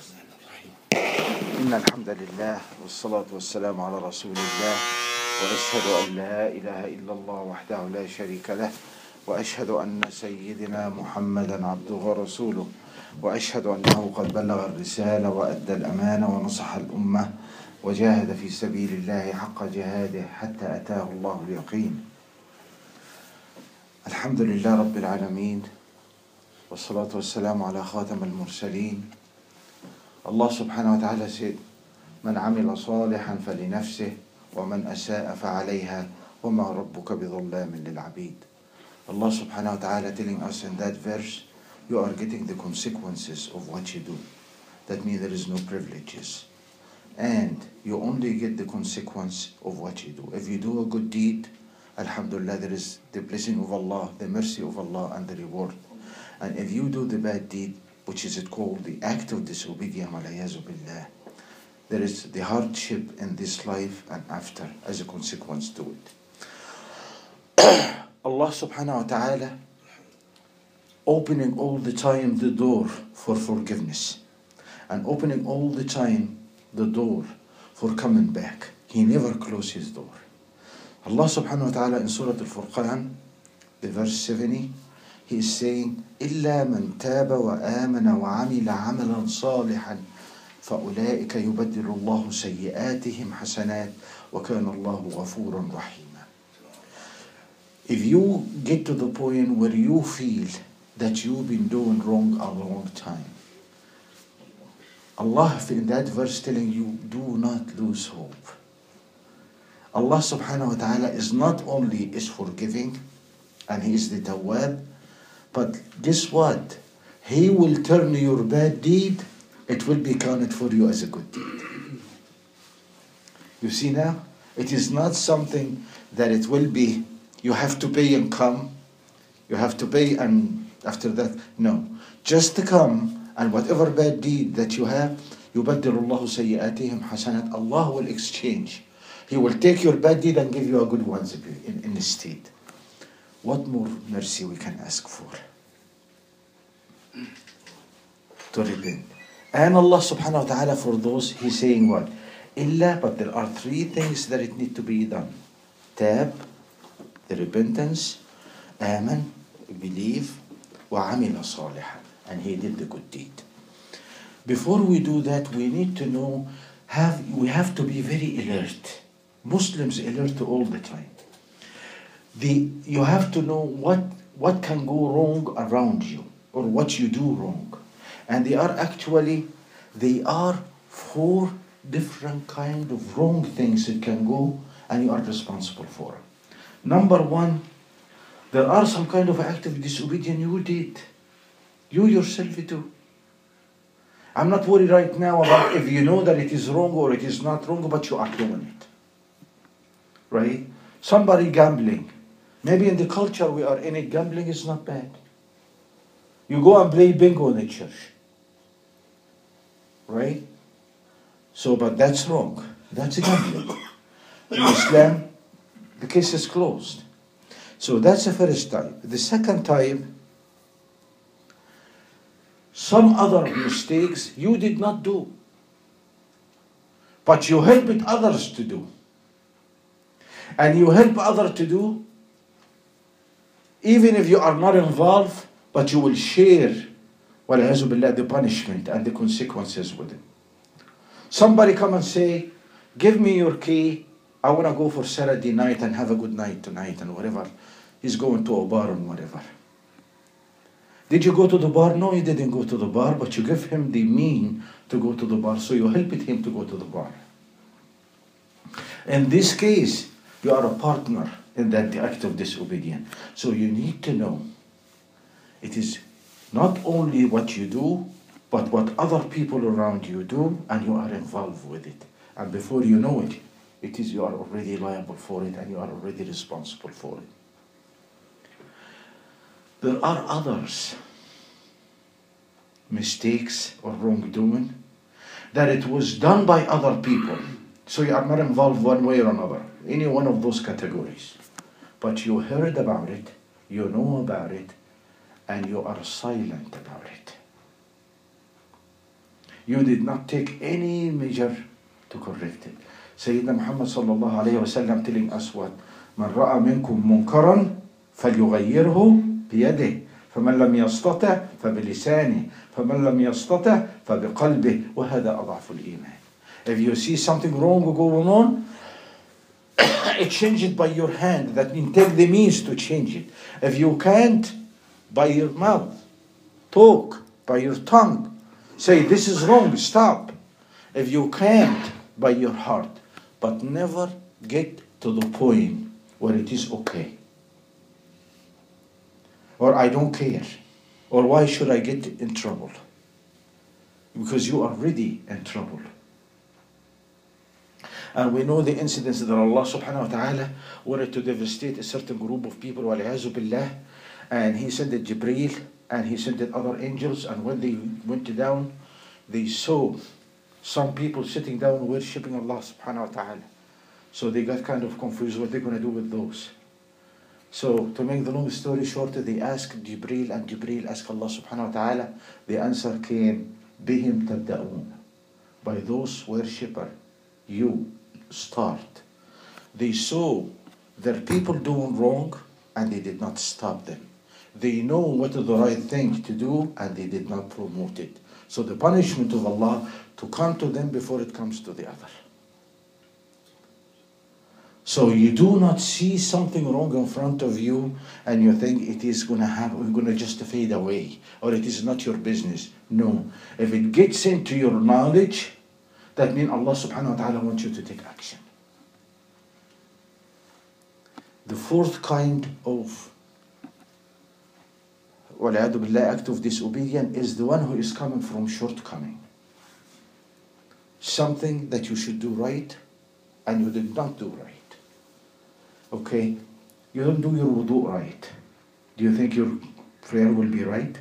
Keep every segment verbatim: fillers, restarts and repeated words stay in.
إن الحمد لله والصلاة والسلام على رسول الله وأشهد أن لا إله إلا الله وحده لا شريك له وأشهد أن سيدنا محمدا عبده ورسوله وأشهد أنه قد بلغ الرسالة وأدى الأمانة ونصح الأمة وجاهد في سبيل الله حق جهاده حتى أتاه الله اليقين. الحمد لله رب العالمين والصلاة والسلام على خاتم المرسلين. Allah subhanahu wa ta'ala said, من عمل صالحا فلنفسه ومن أساء فعليها وما ربك بظلام للعبيد. Allah subhanahu wa ta'ala telling us in that verse, you are getting the consequences of what you do. That means there is no privileges. And you only get the consequence of what you do. If you do a good deed, alhamdulillah, there is the blessing of Allah, the mercy of Allah and the reward. And if you do the bad deed, which is it called the act of disobedience, billah, there is the hardship in this life and after as a consequence to it. Allah subhanahu wa ta'ala opening all the time the door for forgiveness and opening all the time the door for coming back. He never closed his door. Allah subhanahu wa ta'ala in Surah Al-Furqan, the verse seventy, He is saying, إِلَّا مَنْ تَابَ وَآمَنَ وَعَمِلَ عَمَلًا صَالِحًا فَأُولَٰئِكَ يُبَدِّلُ اللَّهُ سَيِّئَاتِهِمْ حَسَنَاتٍ وَكَانَ اللَّهُ غَفُورًا رَحِيمًا. If you get to the point where you feel that you've been doing wrong a long time, Allah in that verse telling you, do not lose hope. Allah subhanahu wa ta'ala is not only is forgiving and He is the Tawwab, but guess what? He will turn your bad deed, it will be counted for you as a good deed. You see now? It is not something that it will be, you have to pay and come, you have to pay and after that, no. Just to come and whatever bad deed that you have, يُبَدِّلُ اللَّهُ سَيِّئَاتِهِمْ حَسَنَاتٍ. Allah will exchange. He will take your bad deed and give you a good one in, in the state. What more mercy we can ask for? To repent. And Allah subhanahu wa ta'ala for those, He's saying what? Illa, but there are three things that it need to be done. Tab, the repentance, Aman, believe, wa amila salihan, and he did the good deed. Before we do that, we need to know, have we have to be very alert. Muslims alert all the time. The, you have to know what, what can go wrong around you or what you do wrong. And they are actually, they are four different kind of wrong things that can go and you are responsible for them. Number one, there are some kind of act of disobedience you did. You yourself do. I'm not worried right now about if you know that it is wrong or it is not wrong, but you are doing it. Right? Somebody gambling. Maybe in the culture we are in it, gambling is not bad. You go and play bingo in the church. Right? So, but that's wrong. That's gambling. In Islam, the case is closed. So that's the first type. The second type, some other mistakes you did not do, but you helped others to do. And you help others to do, even if you are not involved, but you will share the punishment and the consequences with it. Somebody come and say, give me your key, I want to go for Saturday night and have a good night tonight and whatever. He's going to a bar and whatever. Did you go to the bar? No, you didn't go to the bar, but you give him the mean to go to the bar, so you helped him to go to the bar. In this case, you are a partner in that act of disobedience. So you need to know it is not only what you do, but what other people around you do, and you are involved with it. And before you know it, it is you are already liable for it and you are already responsible for it. There are others, mistakes or wrongdoing, that it was done by other people. So you are not involved one way or another, any one of those categories. But you heard about it, you know about it, and you are silent about it. You did not take any measure to correct it. Sayyidina Muhammad sallallahu alayhi wa sallam telling us what? من رأى منكم منكرا فليغيره بيده فمن لم يستطع فبلسانه فمن لم يستطع فبقلبه وهذا أضعف الإيمان. If you see something wrong going on, change it by your hand. That means take the means to change it. If you can't, by your mouth. Talk by your tongue. Say this is wrong, stop. If you can't, by your heart. But never get to the point where it is okay. Or I don't care. Or why should I get in trouble? Because you are already in trouble. And we know the incidents that Allah subhanahu wa ta'ala wanted to devastate a certain group of people, wal-iyazu billah, and He sent it Jibreel, and He sent it other angels, and when they went down, they saw some people sitting down worshipping Allah subhanahu wa ta'ala. So they got kind of confused what they're going to do with those. So to make the long story short, they asked Jibreel, and Jibreel asked Allah subhanahu wa ta'ala. The answer came, Bihim tabda'un. By those worshipper, you start. They saw their people doing wrong, and they did not stop them. They know what is the right thing to do, and they did not promote it. So the punishment of Allah to come to them before it comes to the other. So you do not see something wrong in front of you and you think it is going to happen, going to just fade away, or it is not your business. No. If it gets into your knowledge, that means Allah subhanahu wa ta'ala wants you to take action. The fourth kind of وَالْعِيَاذُ بِاللَّهِ act of disobedience is the one who is coming from shortcoming. Something that you should do right and you did not do right. Okay, you don't do your wudu right. Do you think your prayer will be right?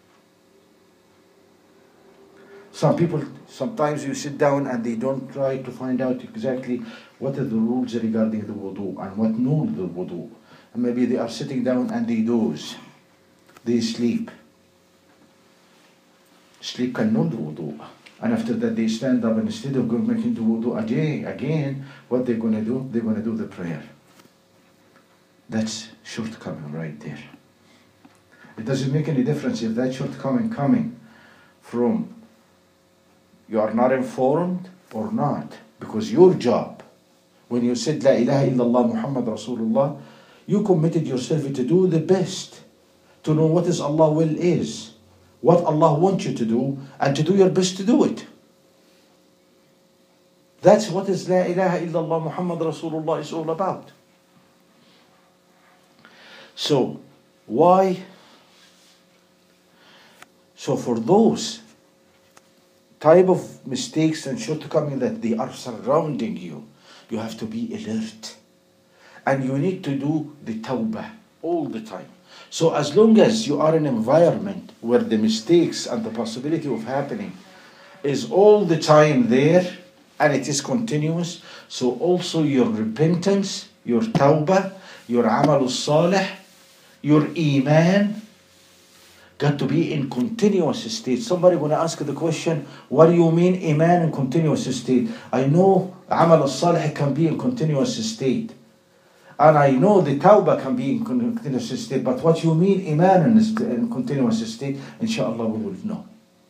Some people, sometimes you sit down and they don't try to find out exactly what are the rules regarding the wudu and what null the wudu. And maybe they are sitting down and they doze. They sleep. Sleep can null the wudu. And after that they stand up, and instead of going making the wudu again, again, what they're going to do? They're going to do the prayer. That's shortcoming right there. It doesn't make any difference if that shortcoming coming from you are not informed or not, because your job, when you said La ilaha illallah Muhammad Rasulullah, you committed yourself to do the best, to know what is Allah will is, what Allah wants you to do, and to do your best to do it. That's what is La ilaha illallah Muhammad Rasulullah is all about. So, why? So for those type of mistakes and shortcomings that they are surrounding you, you have to be alert. And you need to do the tawbah all the time. So as long as you are in an environment where the mistakes and the possibility of happening is all the time there, and it is continuous, so also your repentance, your tawbah, your amal salih, your iman, got to be in continuous state. Somebody going to ask the question, what do you mean iman in continuous state? I know amal al-salih can be in continuous state. And I know the tawbah can be in continuous state. But what you mean iman in, in continuous state, inshallah we will know.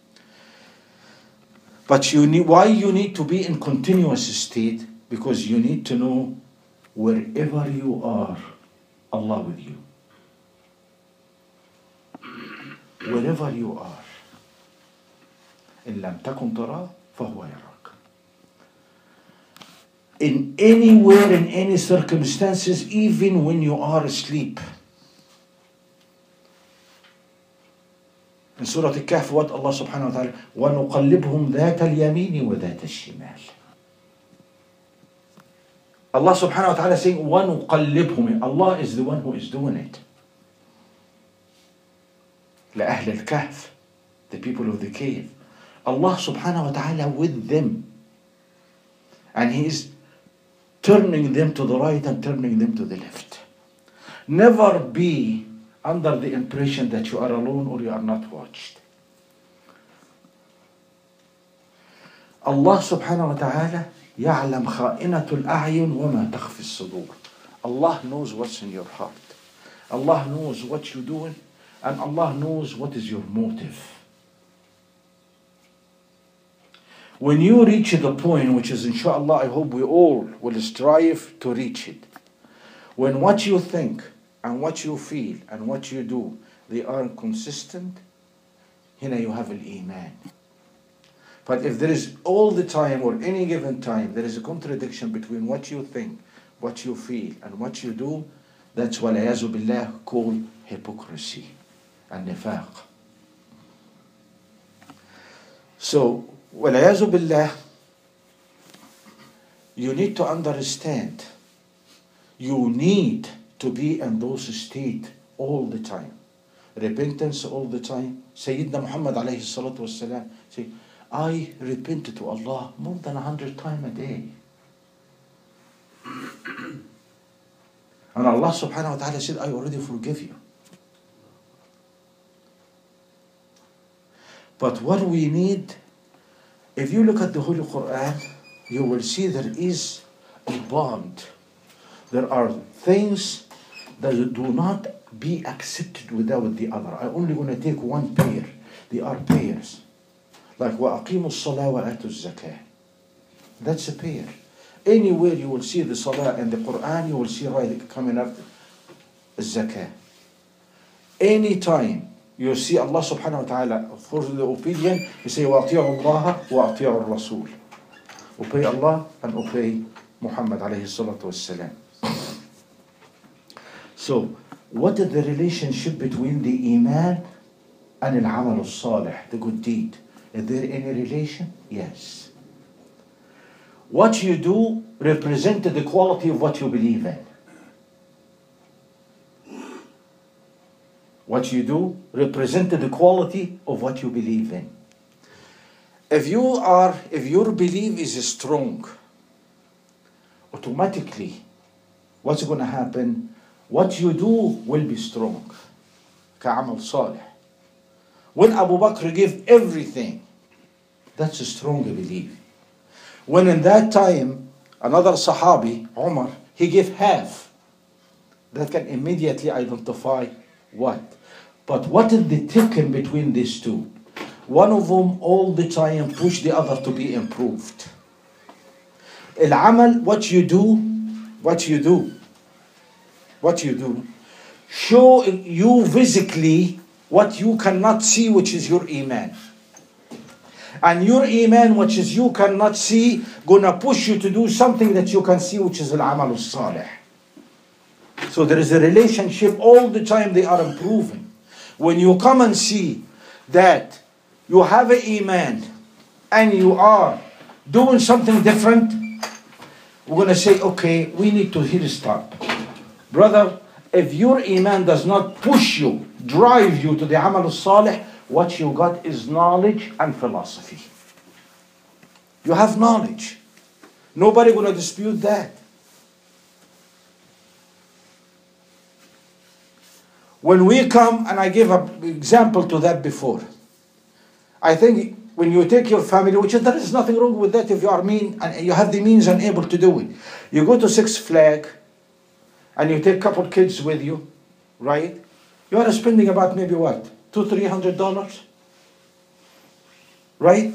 But you need, why you need to be in continuous state? Because you need to know wherever you are, Allah with you. Wherever you are, إن لم تكن تراه فهو يراك. In anywhere, in any circumstances, even when you are asleep. In Surah Al-Kahf, what Allah subhanahu wa ta'ala, وَنُقَلِّبْهُمْ ذَاتَ الْيَمِينِ وَذَاتَ الشِّمَالِ. Allah subhanahu wa ta'ala saying, وَنُقَلِّبْهُمْ. Allah is the one who is doing it. لأهل الكهف, the people of the cave. Allah subhanahu wa ta'ala with them. And He is turning them to the right and turning them to the left. Never be under the impression that you are alone or you are not watched. Allah subhanahu wa ta'ala يعلم خائنة الأعين وما تخفي الصدور. Allah knows what's in your heart. Allah knows what you're doing, and Allah knows what is your motive. When you reach the point, which is inshallah, I hope we all will strive to reach it, when what you think and what you feel and what you do, they are consistent, here you have al-Iman. But if there is all the time or any given time, there is a contradiction between what you think, what you feel, and what you do, that's what وَالْعِيَاذُ بِاللَّهِ called hypocrisy and nifaq. So, وَالْعِيَاذُ بِاللَّهِ, you need to understand, you need to be in those states all the time. Repentance all the time. Sayyidina Muhammad alayhi salatu wasalam say, I repent to Allah more than a hundred times a day. And Allah subhanahu wa ta'ala said, I already forgive you. But what we need, if you look at the Holy Quran, you will see there is a bond. There are things that do not be accepted without the other. I'm only going to take one pair. They are pairs. Like وَأَقِيمُوا الصَّلَاةَ وَآتُوا الزَّكَاةَ. That's a pair. Anywhere you will see the salah and the Quran, you will see right coming after zakah. Anytime you see Allah subhanahu wa ta'ala for the opinion, you say وَأَطِيعُوا اللَّهَ وَأَطِيعُوا الرَّسُولَ. Obey Allah and obey Muhammad alayhi salatu wassalam. So, what is the relationship between the Iman and al-amal al-salih, the good deed? Is there any relation? Yes. What you do represents the quality of what you believe in. What you do represents the quality of what you believe in. If you are, if your belief is strong, automatically, what's going to happen? What you do will be strong. كعمل صالح. When Abu Bakr gave everything, that's a strong belief. When in that time, another Sahabi, Umar, he gave half. That can immediately identify what. But what is the ticket between these two? One of them all the time push the other to be improved. Al-amal, what you do, what you do, what you do, show you physically what you cannot see, which is your Iman. And your Iman, which is you cannot see, gonna push you to do something that you can see, which is al-amal al-salih. So there is a relationship all the time, they are improving. When you come and see that you have an Iman and you are doing something different, we're going to say, okay, we need to here stop. Brother, if your Iman does not push you, drive you to the Amal al-Salih, what you got is knowledge and philosophy. You have knowledge. Nobody going to dispute that. When we come, and I gave an example to that before, I think when you take your family, which there is nothing wrong with that if you are mean and you have the means and able to do it. You go to Six Flags and you take a couple kids with you, right? You are spending about maybe what? Two, three hundred dollars? Right?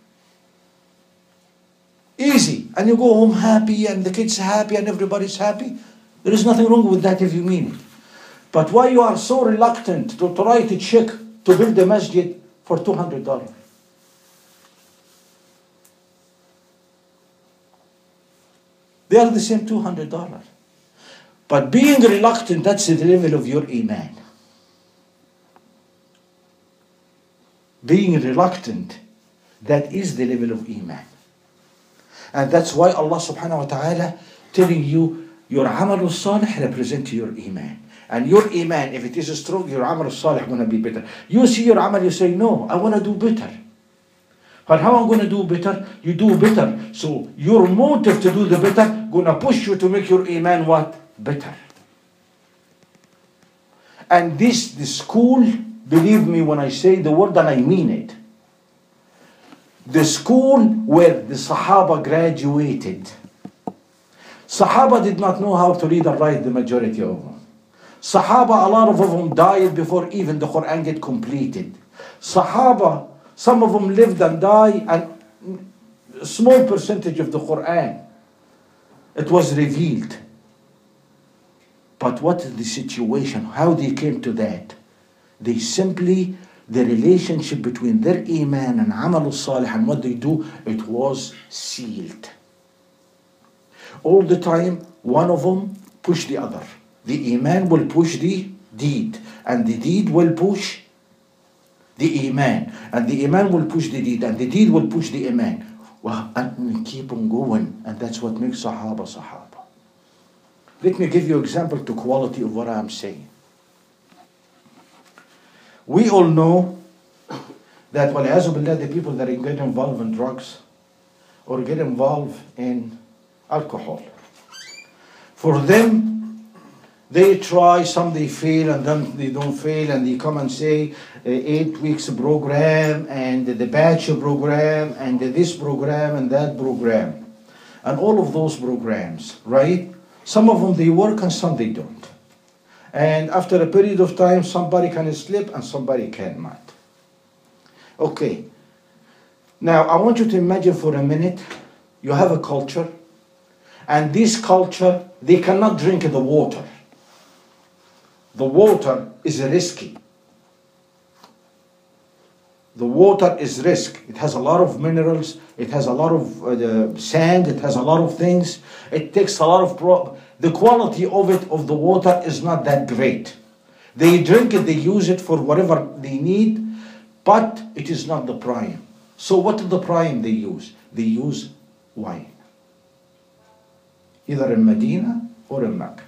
Easy. And you go home happy and the kids happy and everybody's happy. There is nothing wrong with that if you mean it. But why you are so reluctant to try to check to build a masjid for two hundred dollars? They are the same two hundred dollars. But being reluctant, that's the level of your Iman. Being reluctant, that is the level of Iman. And that's why Allah subhanahu wa ta'ala telling you, your Amal al-Salih represents your Iman. And your Iman, if it is strong, your Amal al-Salih going to be better. You see your Amal, you say, no, I want to do better. But how am I going to do better? You do better. So your motive to do the better going to push you to make your Iman what? Better. And this, the school, believe me when I say the word and I mean it. the school where the Sahaba graduated. Sahaba did not know how to read and write, the majority of them. Sahaba, a lot of them died before even the Quran get completed. Sahaba, some of them lived and died, and a small percentage of the Quran, it was revealed. But what is the situation? How they came to that? They simply, the relationship between their iman and amal al-salih and what they do, it was sealed. All the time, one of them pushed the other. The iman will push the deed, and the deed will push the iman, and the iman will push the deed, and the deed will push the iman. Well, and keep on going, and that's what makes Sahaba Sahaba. Let me give you an example to quality of what I'm saying. We all know that billah, the people that get involved in drugs or get involved in alcohol, for them, they try, some they fail, and then they don't fail, and they come and say, uh, eight weeks program, and the batch program, and this program, and that program. And all of those programs, right? Some of them they work and some they don't. And after a period of time, somebody can slip and somebody cannot. Okay. Now, I want you to imagine for a minute, you have a culture, and this culture, they cannot drink the water. The water is risky. The water is risk. It has a lot of minerals. It has a lot of uh, sand. It has a lot of things. It takes a lot of... Pro- the quality of it, of the water, is not that great. They drink it, they use it for whatever they need, but it is not the prime. So what is the prime they use? They use wine. Either in Medina or in Mecca.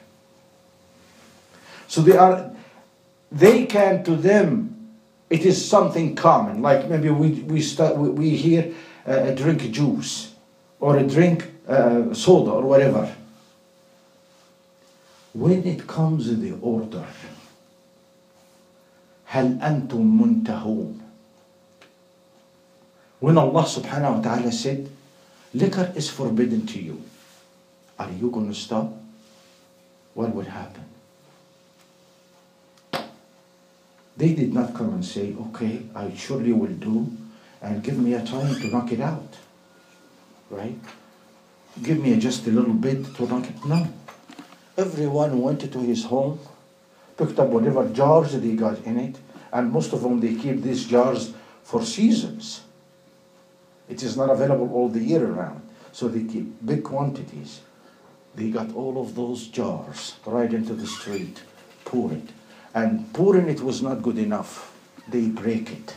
So they are, they can, to them, it is something common. Like maybe we we start, we, we hear uh, drink juice or a drink uh, soda or whatever. When it comes to the order, هل أنتم منتهون? When Allah subhanahu wa ta'ala said, liquor is forbidden to you, are you going to stop? What would happen? They did not come and say, okay, I surely will do, and give me a time to knock it out. Right? Give me just a little bit to knock it. No. Everyone went to his home, picked up whatever jars they got in it, and most of them, they keep these jars for seasons. It is not available all the year around. So they keep big quantities. They got all of those jars right into the street, pour it. And pouring it was not good enough. They break it.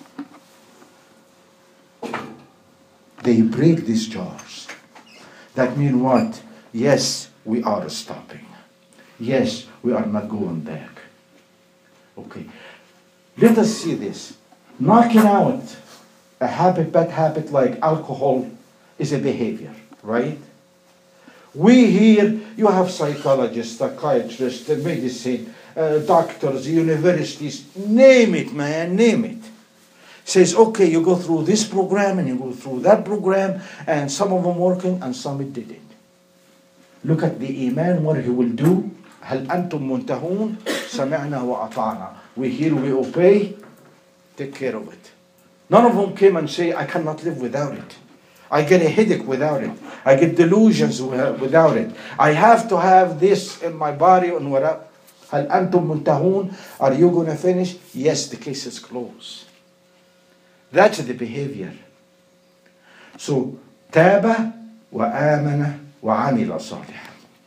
They break these jars. That means what? Yes, we are stopping. Yes, we are not going back. Okay. Let us see this. Knocking out a habit, bad habit like alcohol is a behavior, right? We here, you have psychologists, psychiatrists, medicine, uh, doctors, universities, name it, man, name it. Says, okay, you go through this program and you go through that program, and some of them working and some it didn't. Look at the iman, what he will do. هل أنتم منتهون سمعنا وأطعنا. We hear, we obey, take care of it. None of them came and say, I cannot live without it. I get a headache without it. I get delusions without it. I have to have this in my body. And whatever. هل أنتم منتهون? Are you going to finish? Yes, the case is closed. That's the behavior. So, تاب وآمن وعمل صالحا.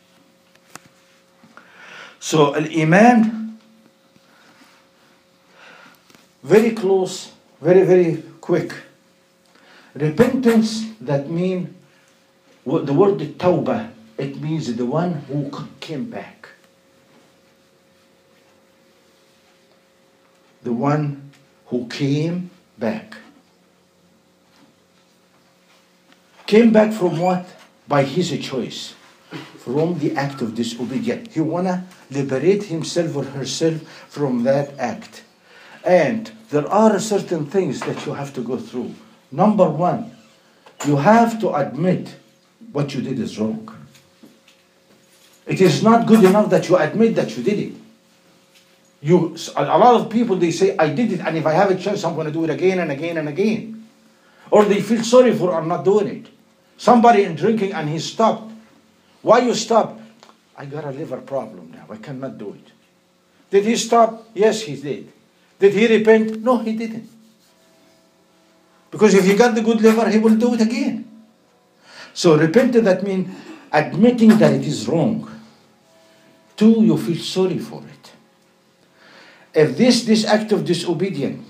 So, al-Iman, very close, very, very quick. Repentance, that means, the word tawbah, it means the one who came back. The one who came back. Came back from what? By his choice. From the act of disobedience. He wanna liberate himself or herself from that act. And there are certain things that you have to go through. Number one, you have to admit what you did is wrong. It is not good enough that you admit that you did it. You, a lot of people, they say, I did it, and if I have a chance, I'm going to do it again and again and again. Or they feel sorry for not doing it. Somebody in drinking and he stopped. Why you stop? I got a liver problem now. I cannot do it. Did he stop? Yes, he did. Did he repent? No, he didn't. Because if he got the good liver, he will do it again. So repenting, that means admitting that it is wrong. Two, you feel sorry for it. If this, this act of disobedience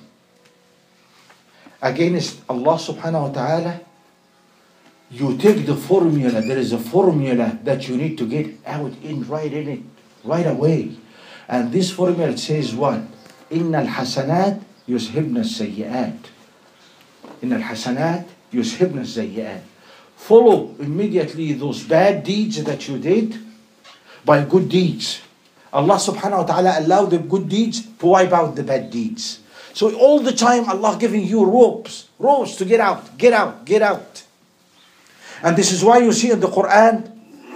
against Allah subhanahu wa ta'ala, you take the formula, there is a formula that you need to get out in right in it, right away. And this formula says what? إِنَّ الْحَسَنَاتِ يُذْهِبْنَ السَّيِّئَاتِ إِنَّ الْحَسَنَاتِ يُذْهِبْنَ السَّيِّئَاتِ. Follow immediately those bad deeds that you did by good deeds. Allah subhanahu wa ta'ala allowed the good deeds to wipe out the bad deeds. So all the time Allah giving you ropes, ropes to get out, get out, get out. And this is why you see in the Quran,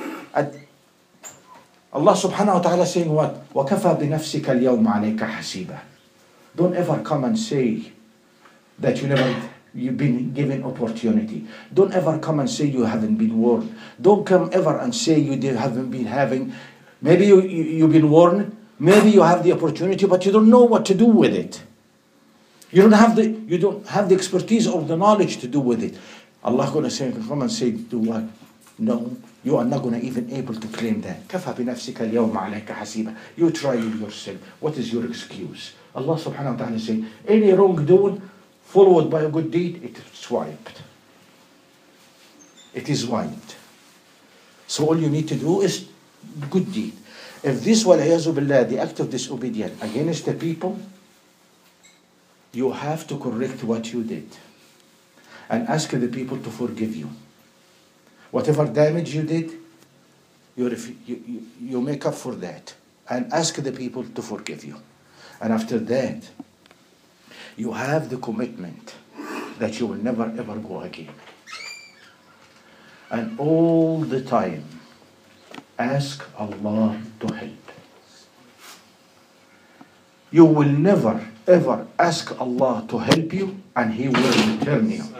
Allah subhanahu wa ta'ala saying what? وَكَفَى بِنَفْسِكَ الْيَوْمَ عَلَيْكَ حَسِيبًا. Don't ever come and say that you never, you've been given opportunity. Don't ever come and say you haven't been warned. Don't come ever and say you did, haven't been having. Maybe you, you, you've been warned. Maybe you have the opportunity, but you don't know what to do with it. You don't have the, you don't have the expertise or the knowledge to do with it. Allah going to say, come and say, do what? No, you are not going to even able to claim that. كَفَى بِنَفْسِكَ الْيَوْمَ عَلَيْكَ حَسِيبًا. You try it yourself. What is your excuse? Allah subhanahu wa ta'ala say, any wrongdoing followed by a good deed, it is wiped. It is wiped. So all you need to do is good deed. If this, وَالْعِيَاذُ بِاللَّهِ, the act of disobedience against the people, you have to correct what you did and ask the people to forgive you. Whatever damage you did, you, you, you, you make up for that and ask the people to forgive you. And after that, you have the commitment that you will never ever go again. And all the time, ask Allah to help. You will never ever ask Allah to help you and He will return you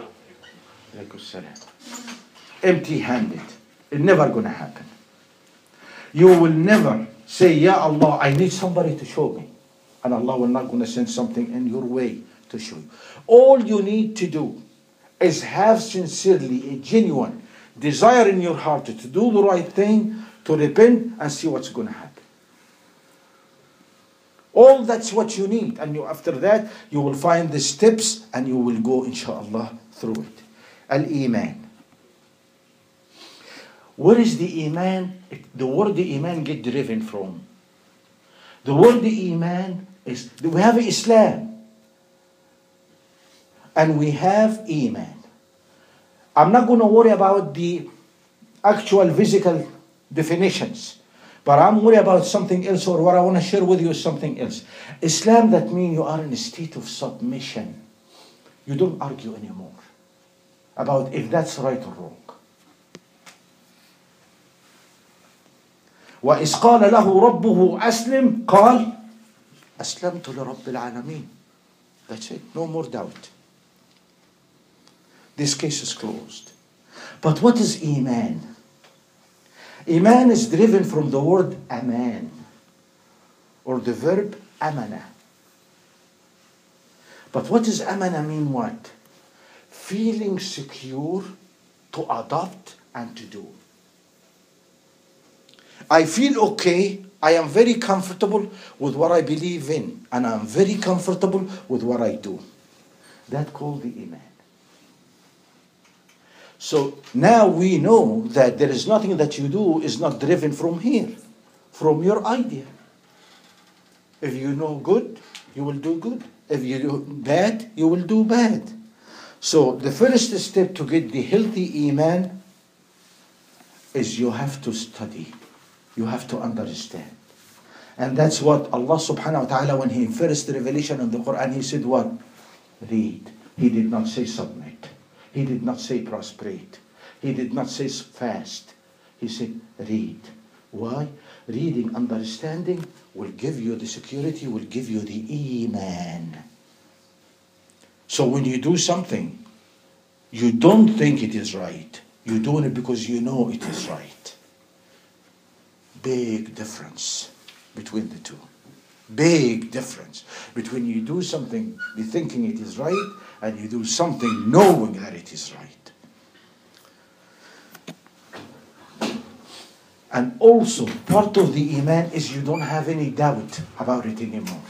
empty-handed. It's never going to happen. You will never say, Ya Allah, I need somebody to show me. And Allah will not going to send something in your way to show you. All you need to do is have sincerely a genuine desire in your heart to do the right thing, to repent and see what's going to happen. All that's what you need. And you, after that, you will find the steps and you will go, inshallah, through it. Al-Iman. Where is the Iman? The word the Iman get driven from. The word the Iman is, we have Islam. And we have Iman. I'm not going to worry about the actual physical definitions. But I'm worried about something else, or what I want to share with you is something else. Islam, that means you are in a state of submission. You don't argue anymore about if that's right or wrong. وَإِذْ قَالَ لَهُ رَبُّهُ أَسْلِمْ قَالَ أَسْلَمْتُ لِرَبِّ الْعَالَمِينَ. That's it. No more doubt. This case is closed. But what is Iman? Iman is driven from the word aman, or the verb amana. But what does amana mean? What? Feeling secure to adopt and to do. I feel okay, I am very comfortable with what I believe in, and I am very comfortable with what I do. That's called the Iman. So now we know that there is nothing that you do is not driven from here, from your idea. If you know good, you will do good. If you do bad, you will do bad. So the first step to get the healthy Iman is you have to study. You have to understand. And that's what Allah subhanahu wa ta'ala, when He first revelation in the Quran, He said what? Read. He did not say submit. He did not say prostrate. He did not say fast. He said read. Why? Reading, understanding will give you the security, will give you the iman. So when you do something, you don't think it is right. You're doing it because you know it is right. Big difference between the two. Big difference between you do something be thinking it is right and you do something knowing that it is right. And also part of the iman is you don't have any doubt about it anymore.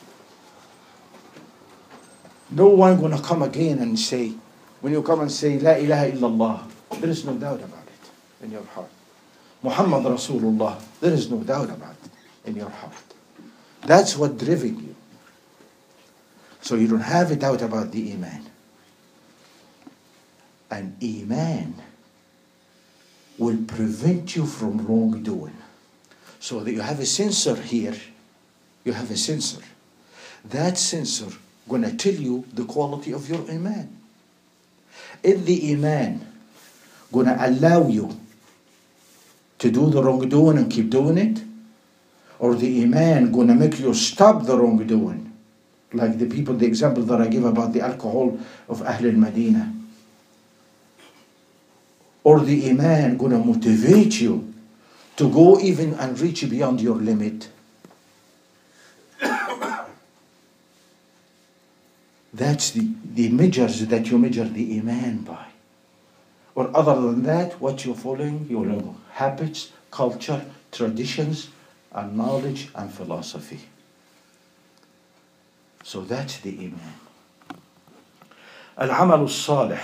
No one gonna come again and say, when you come and say La ilaha illallah, there is no doubt about it in your heart. Muhammad Rasulullah, there is no doubt about it in your heart. That's what driven you. So you don't have a doubt about the iman. And iman will prevent you from wrongdoing. So that you have a sensor here. You have a sensor. That sensor gonna tell you the quality of your iman. Is the iman gonna allow you to do the wrongdoing and keep doing it? Or the iman gonna make you stop the wrongdoing? Like the people, the example that I give about the alcohol of Ahl al-Madinah. Or the iman gonna motivate you to go even and reach beyond your limit? That's the, the measures that you measure the iman by. Or other than that, what you're following, your habits, culture, traditions, and knowledge and philosophy. So that's the iman. Al-amal al-salih.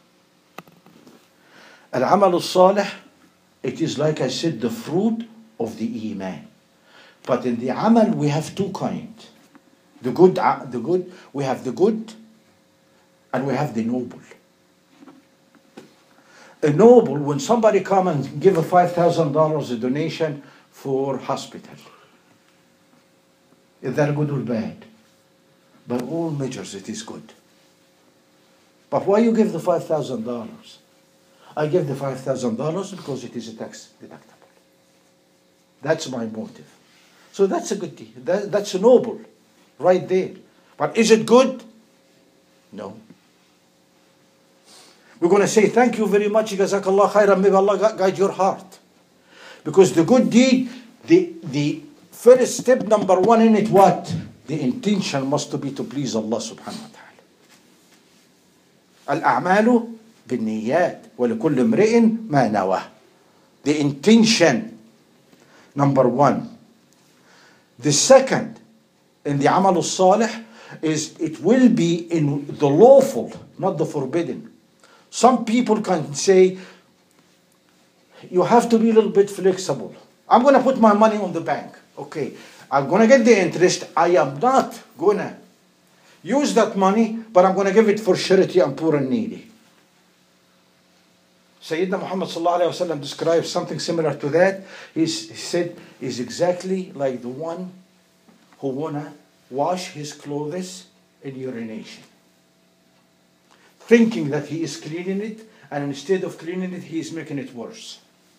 Al-amal al-salih, it is like I said, the fruit of the iman. But in the amal we have two kinds. The good, the good, we have the good and we have the noble. A noble, when somebody come and give a five thousand dollars a donation for hospital. Is that good or bad? By all measures it is good. But why you give the five thousand dollars? I give the five thousand dollars because it is a tax deductible. That's my motive. So that's a good deal. That, that's a noble. Right there. But is it good? No. We're going to say thank you very much, Jazakallah khairan, may Allah guide your heart. Because the good deed, the, the first step number one in it, what? The intention must be to please Allah subhanahu wa ta'ala. Al-a'malu bin-niyat wa likulli imri'in ma nawah. The intention, number one. The second, in the amal al-salih, is it will be in the lawful, not the forbidden. Some people can say, you have to be a little bit flexible. I'm going to put my money on the bank. Okay, I'm going to get the interest. I am not going to use that money, but I'm going to give it for charity and poor and needy. Sayyidina Muhammad sallallahu alayhi wa sallam describes something similar to that. He's, he said, he's exactly like the one who wanna wash his clothes in urination, thinking that he is cleaning it, and instead of cleaning it, he is making it worse.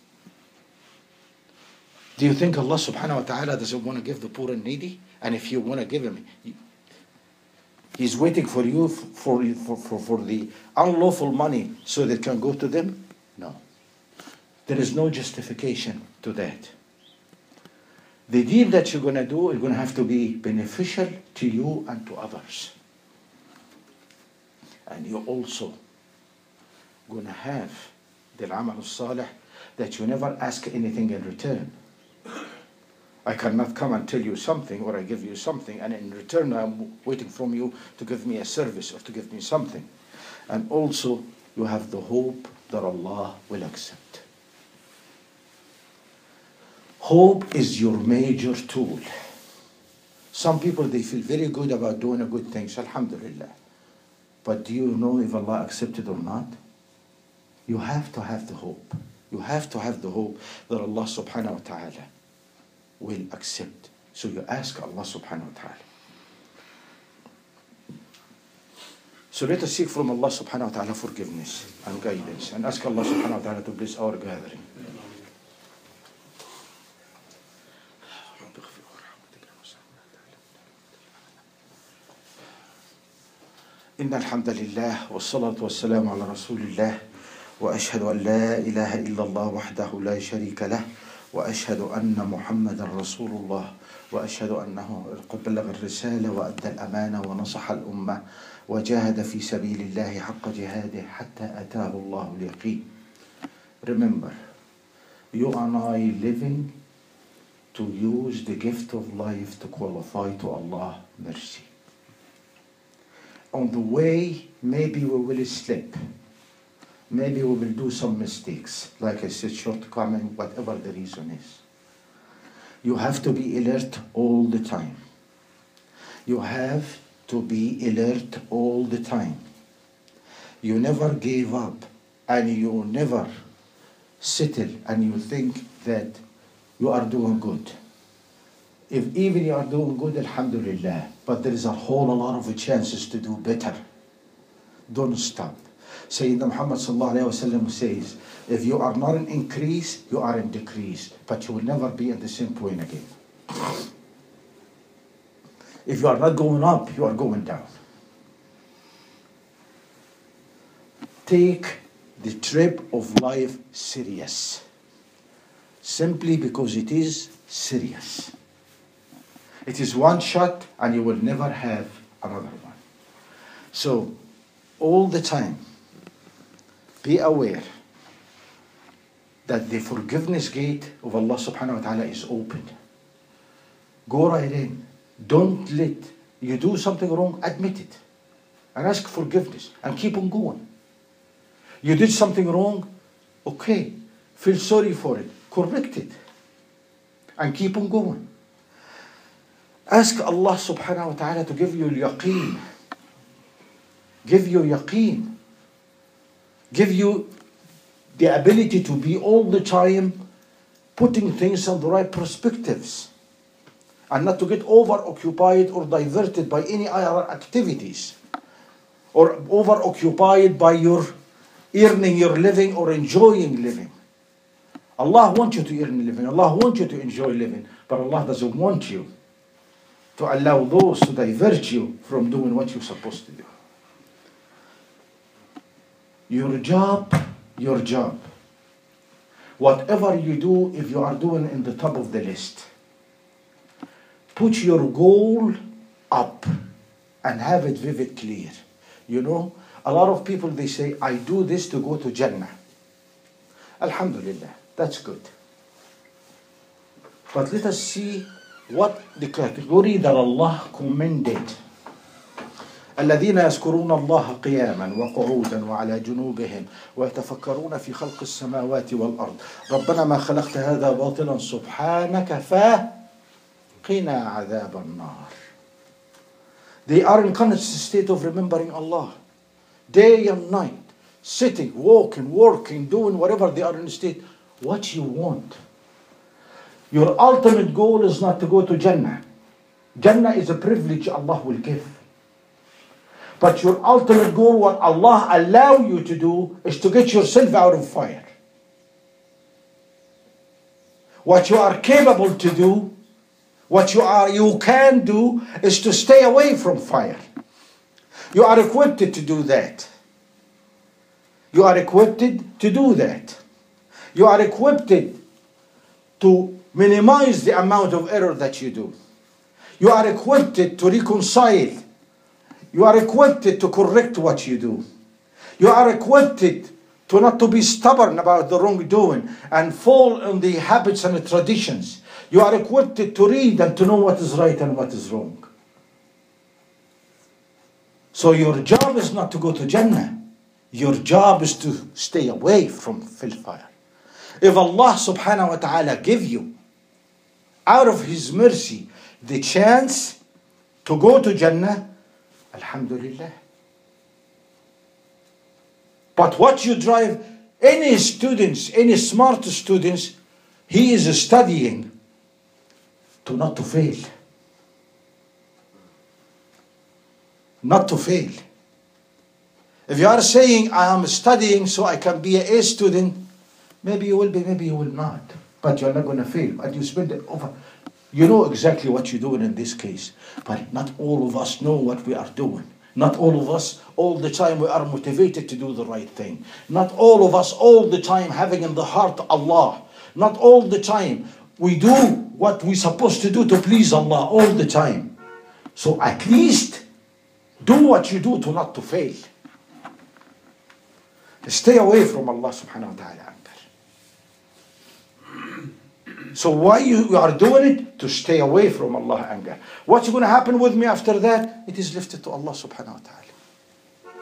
Do you think Allah subhanahu wa ta'ala doesn't want to give the poor and needy? And if you want to give him, he's waiting for you for, for, for, for the unlawful money so that it can go to them? No. There is no justification to that. The deed that you're going to do is going to have to be beneficial to you and to others. And you're also going to have the amal al-salih that you never ask anything in return. I cannot come and tell you something or I give you something and in return I'm waiting from you to give me a service or to give me something. And also you have the hope that Allah will accept. Hope is your major tool. Some people, they feel very good about doing a good things, alhamdulillah. But do you know if Allah accepted or not? You have to have the hope. You have to have the hope that Allah subhanahu wa ta'ala will accept. So you ask Allah subhanahu wa ta'ala. So let us seek from Allah subhanahu wa ta'ala forgiveness and guidance and ask Allah subhanahu wa ta'ala to bless our gathering. إن الحمد لله والصلاة والسلام على رسول الله وأشهد أن لا إله إلا الله وحده لا شريك له وأشهد أن محمدا رسول الله وأشهد أنه قد بلغ الرسالة وأدى الأمانة ونصح الأمة وجاهد في سبيل الله حق جهاده حتى أتاه الله اليقين. Remember, you and I living to use the gift of life to qualify to Allah mercy. On the way, maybe we will slip. Maybe we will do some mistakes. Like I said, shortcoming, whatever the reason is. You have to be alert all the time. You have to be alert all the time. You never gave up and you never settle and you think that you are doing good. If even you are doing good, alhamdulillah, but there is a whole lot of chances to do better. Don't stop. Sayyidina Muhammad sallallahu alayhi wa sallam says, if you are not in increase, you are in decrease, but you will never be at the same point again. If you are not going up, you are going down. Take the trip of life serious. Simply because it is serious. It is one shot and you will never have another one. So, all the time, be aware that the forgiveness gate of Allah subhanahu wa ta'ala is open. Go right in. Don't let you do something wrong, admit it. And ask forgiveness and keep on going. You did something wrong, okay. Feel sorry for it. Correct it. And keep on going. Ask Allah subhanahu wa ta'ala to give you yaqeen. Give you yaqeen. Give you the ability to be all the time putting things on the right perspectives. And not to get over-occupied or diverted by any other activities. Or over-occupied by your earning your living or enjoying living. Allah wants you to earn a living. Allah wants you to enjoy living. But Allah doesn't want you to allow those to divert you from doing what you're supposed to do. Your job, your job. Whatever you do, if you are doing in the top of the list, put your goal up and have it vivid clear. You know, a lot of people, they say, I do this to go to Jannah. Alhamdulillah, that's good. But let us see what the category that Allah commended. الذين يذكرون الله قياما وقعودا وعلى جنوبهم ويتفكرون في خلق السماوات والأرض ربنا ما خلقت هذا باطلا سبحانك فقنا عذاب النار. They are in constant state of remembering Allah. Day and night. Sitting, walking, working, doing whatever they are in state. What you want. Your ultimate goal is not to go to Jannah. Jannah is a privilege Allah will give. But your ultimate goal, what Allah allow you to do, is to get yourself out of fire. What you are capable to do, what you are you can do, is to stay away from fire. You are equipped to do that. You are equipped to do that. You are equipped to minimize the amount of error that you do. You are equipped to reconcile. You are equipped to correct what you do. You are equipped to not to be stubborn about the wrongdoing and fall on the habits and the traditions. You are equipped to read and to know what is right and what is wrong. So your job is not to go to Jannah. Your job is to stay away from fire. If Allah subhanahu wa ta'ala give you, out of His mercy, the chance to go to Jannah, alhamdulillah. But what you drive, any students, any smart students, he is studying to not to fail. Not to fail. If you are saying, I am studying so I can be an A student, maybe you will be, maybe you will not. But you're not going to fail. And you spend it over. You know exactly what you're doing in this case. But not all of us know what we are doing. Not all of us, all the time, we are motivated to do the right thing. Not all of us, all the time, having in the heart Allah. Not all the time. We do what we're supposed to do to please Allah all the time. So at least do what you do to not to fail. Stay away from Allah subhanahu wa ta'ala anger. So why you, you are doing it? To stay away from Allah anger. What's going to happen with me after that? It is lifted to Allah subhanahu wa ta'ala.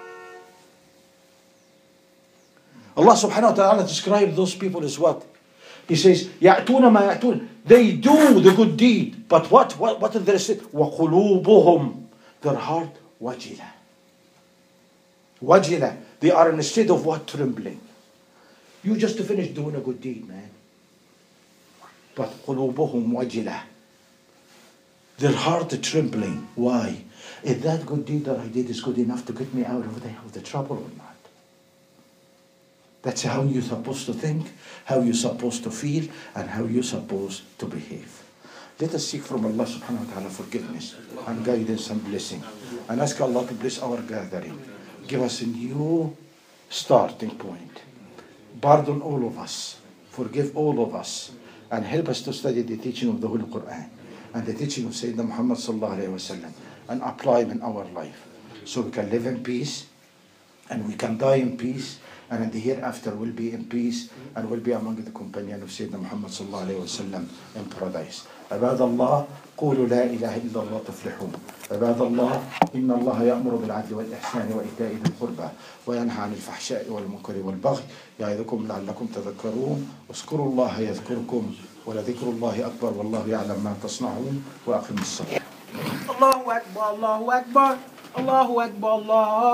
Allah subhanahu wa ta'ala describes those people as what? He says, يَأْتُونَ مَا يَأْتُونَ. They do the good deed. But what? What, what did they say? وَقُلُوبُهُمْ. Their heart, وَجِلَةٌ. وَجِلَةٌ. They are in a state of what? Trembling. You just finished doing a good deed, man. But قُلُوبُهُمْ وَجِلَةٌ. Their heart trembling. Why? Is that good deed that I did is good enough to get me out of the, of the trouble or not? That's how you're supposed to think, how you're supposed to feel, and how you're supposed to behave. Let us seek from Allah subhanahu wa ta'ala forgiveness and guidance and blessing. And ask Allah to bless our gathering. Give us a new starting point. Pardon all of us. Forgive all of us. And help us to study the teaching of the Holy Quran and the teaching of Sayyidina Muhammad sallallahu alayhi wa sallam and apply them in our life. So we can live in peace and we can die in peace. And in the hereafter will be in peace and will be among the companion of Sayyidina Muhammad sallallahu alayhi wa sallam in paradise. عباد الله قولوا لا إله إلا الله تفلحون. عباد الله إن الله يأمر بالعدل والإحسان وإيتاء ذي القربى وينهى عن الفحشاء والمنكر والبغي يعظكم لعلكم تذكرون. اذكروا الله يذكركم ولذكر الله أكبر والله يعلم ما تصنعون وأقم الصلاة. الله أكبر الله أكبر الله أكبر الله